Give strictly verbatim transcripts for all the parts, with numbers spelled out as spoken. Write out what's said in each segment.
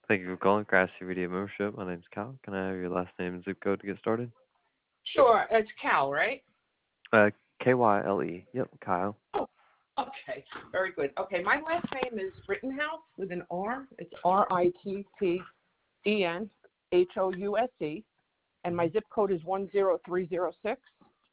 Thank you for calling Craftsy Radio Membership. My name's Kyle. Can I have your last name and zip code to get started? Sure, it's Cal, right? Uh, K Y L E. Yep, Kyle. Oh, okay, very good. Okay, my last name is Rittenhouse with an R. It's R I T T E N H O U S E, and my zip code is one zero three zero six.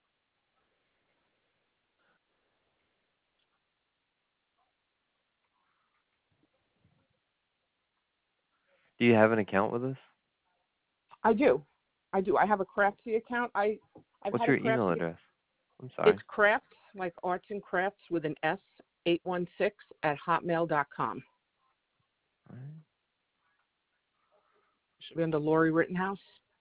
Do you have an account with us? I do, I do. I have a Craftsy account. I I've What's had a your email Craftsy. address? I'm It's sorry. crafts like arts and crafts with an S eight one six at hotmail dot com. All right. Should be under Lori Rittenhouse.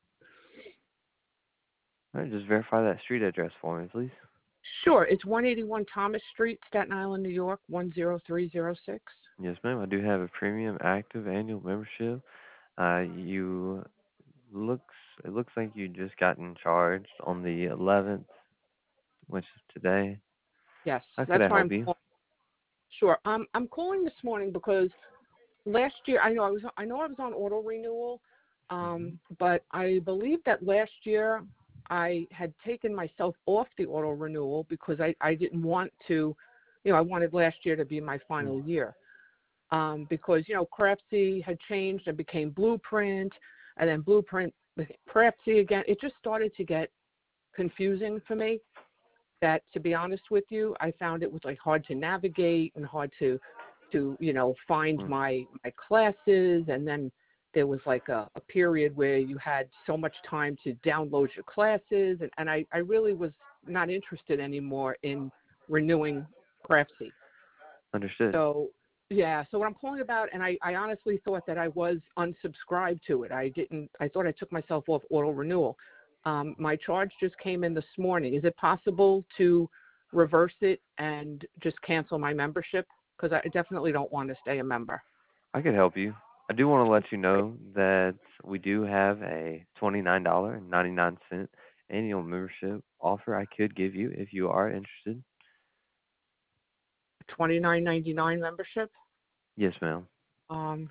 All right, just verify that street address for me, please. Sure, it's one eighty-one Thomas Street, Staten Island, New York, one zero three zero six. Yes, ma'am. I do have a premium active annual membership. Uh, you looks it looks like you just gotten charged on the eleventh, which is today. Yes, How could that's I why help I'm you? calling. Sure. Um, I'm calling this morning because last year I know I was I know I was on auto renewal, hmm um, but I believe that last year I had taken myself off the auto renewal because I, I didn't want to, you know, I wanted last year to be my final year. Um, because, you know, Craftsy had changed and became Blueprint, and then Blueprint became Craftsy again. It just started to get confusing for me. That, to be honest with you, I found it was like hard to navigate and hard to, to you know, find Mm. my my classes, and then there was like a, a period where you had so much time to download your classes, and, and I, I really was not interested anymore in renewing Craftsy. Understood. So, yeah, so what I'm calling about, and I, I honestly thought that I was unsubscribed to it. I didn't, I thought I took myself off auto renewal. Um, my charge just came in this morning. Is it possible to reverse it and just cancel my membership? Because I definitely don't want to stay a member. I could help you. I do want to let you Great. know that we do have a twenty-nine dollars and ninety-nine cents annual membership offer I could give you if you are interested. twenty-nine ninety-nine membership. Yes, ma'am. Um,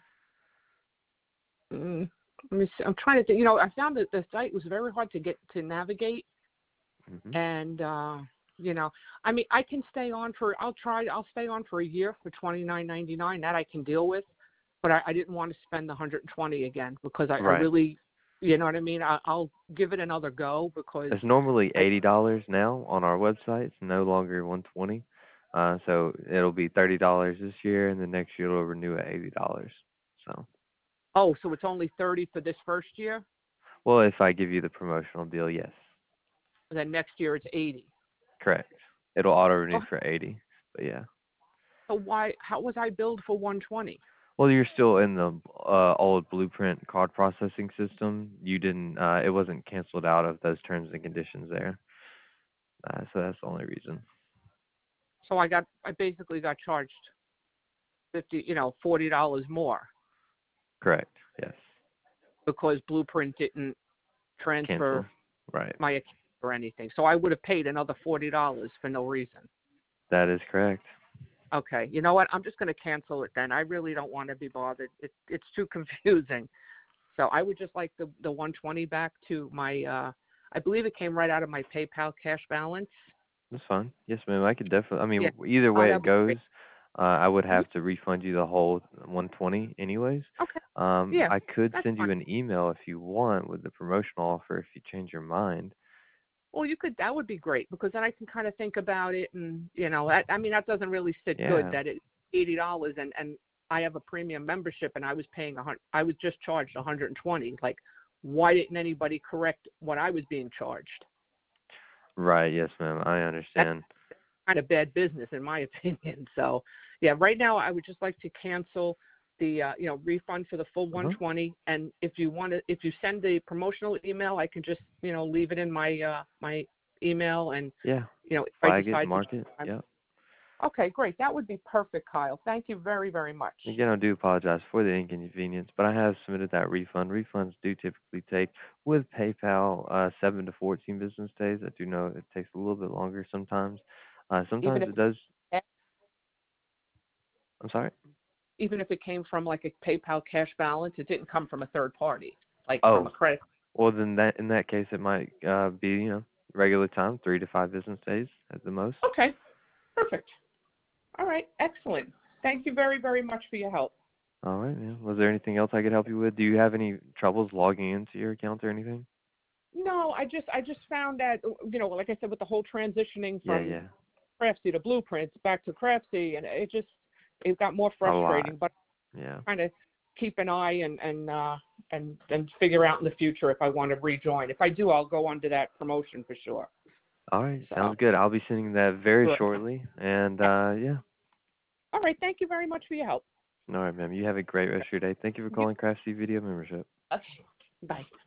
mm, let me see. I'm trying to think. You know, I found that the site was very hard to get to navigate. hmm And uh you know, I mean, I can stay on for I'll try I'll stay on for a year for twenty-nine ninety-nine. That I can deal with, but I, I didn't want to spend the one hundred twenty again because I, I Right. really, you know what I mean. I, I'll give it another go because It's normally I eighty dollars now on our website. It's no longer one hundred twenty dollars. Uh, so it'll be thirty dollars this year, and the next year it'll renew at eighty dollars. So, oh, so it's only thirty for this first year, well, if I give you the promotional deal, yes, and then next year it's eighty. correct. It'll auto renew Oh, for eighty. But yeah. so why how was I billed for one twenty? Well, you're still in the uh, old Blueprint card processing system. You didn't. Uh, it wasn't canceled out of those terms and conditions there. Uh, so that's the only reason. So I got I basically got charged fifty, you know, forty dollars more Correct. Yes. because Blueprint didn't transfer Cancel. Right. my account or anything. So I would have paid another forty dollars for no reason. That is correct. Okay, you know what? I'm just going to cancel it then. I really don't want to be bothered. It, it's too confusing. So I would just like the the one twenty back to my. Uh, I believe it came right out of my PayPal cash balance. That's fine. Yes, ma'am. I could definitely. I Yeah. mean, either Oh, way that it would be goes, great. uh, I would Mhm. have to refund you the whole one hundred twenty anyways. Okay. Um, Yeah, I could that's send fine. you an email if you want with the promotional offer if you change your mind. Well, you could. That would be great because then I can kind of think about it, and you know, that, I mean, that doesn't really sit good. Yeah. That it's eighty dollars, and and I have a premium membership, and I was paying a hundred. I was just charged one hundred and twenty. Like, why didn't anybody correct what I was being charged? Right. Yes, ma'am. I That's understand. kind of bad business, in my opinion. So, yeah, right now I would just like to cancel the uh, you know refund for the full Uh huh. one hundred twenty. And if you want to, if you send the promotional email, I can just you know leave it in my uh, my email, and Yeah. you know if I Flag it, decide to. mark it. I'm, Yep. okay, great. That would be perfect, Kyle. Thank you very very much. Again, I do apologize for the inconvenience, but I have submitted that refund. Refunds do typically take, with PayPal, uh, seven to fourteen business days. I do know it takes a little bit longer sometimes. Uh, Even sometimes if it does. I'm sorry. even if it came from like a PayPal cash balance, it didn't come from a third party, like from a Oh, credit. well then that in that case it might uh, be you know regular time, three to five business days at the most. Okay, perfect. All right, excellent. Thank you very, very much for your help. All right, man. Was there anything else I could help you with? Do you have any troubles logging into your account or anything? No, I just I just found that you know, like I said, with the whole transitioning Yeah, from yeah. Craftsy to Blueprints back to Craftsy, and it just it got more A lot. frustrating. But Yeah. trying to keep an eye and and uh, and and figure out in the future if I want to rejoin. If I do, I'll go under that promotion for sure. All right, So, sounds good. I'll be sending that very sure. shortly. And uh yeah. All right, thank you very much for your help. All right, ma'am. You have a great rest of your day. Thank you for You, calling Craftsy Video Membership. okay, bye.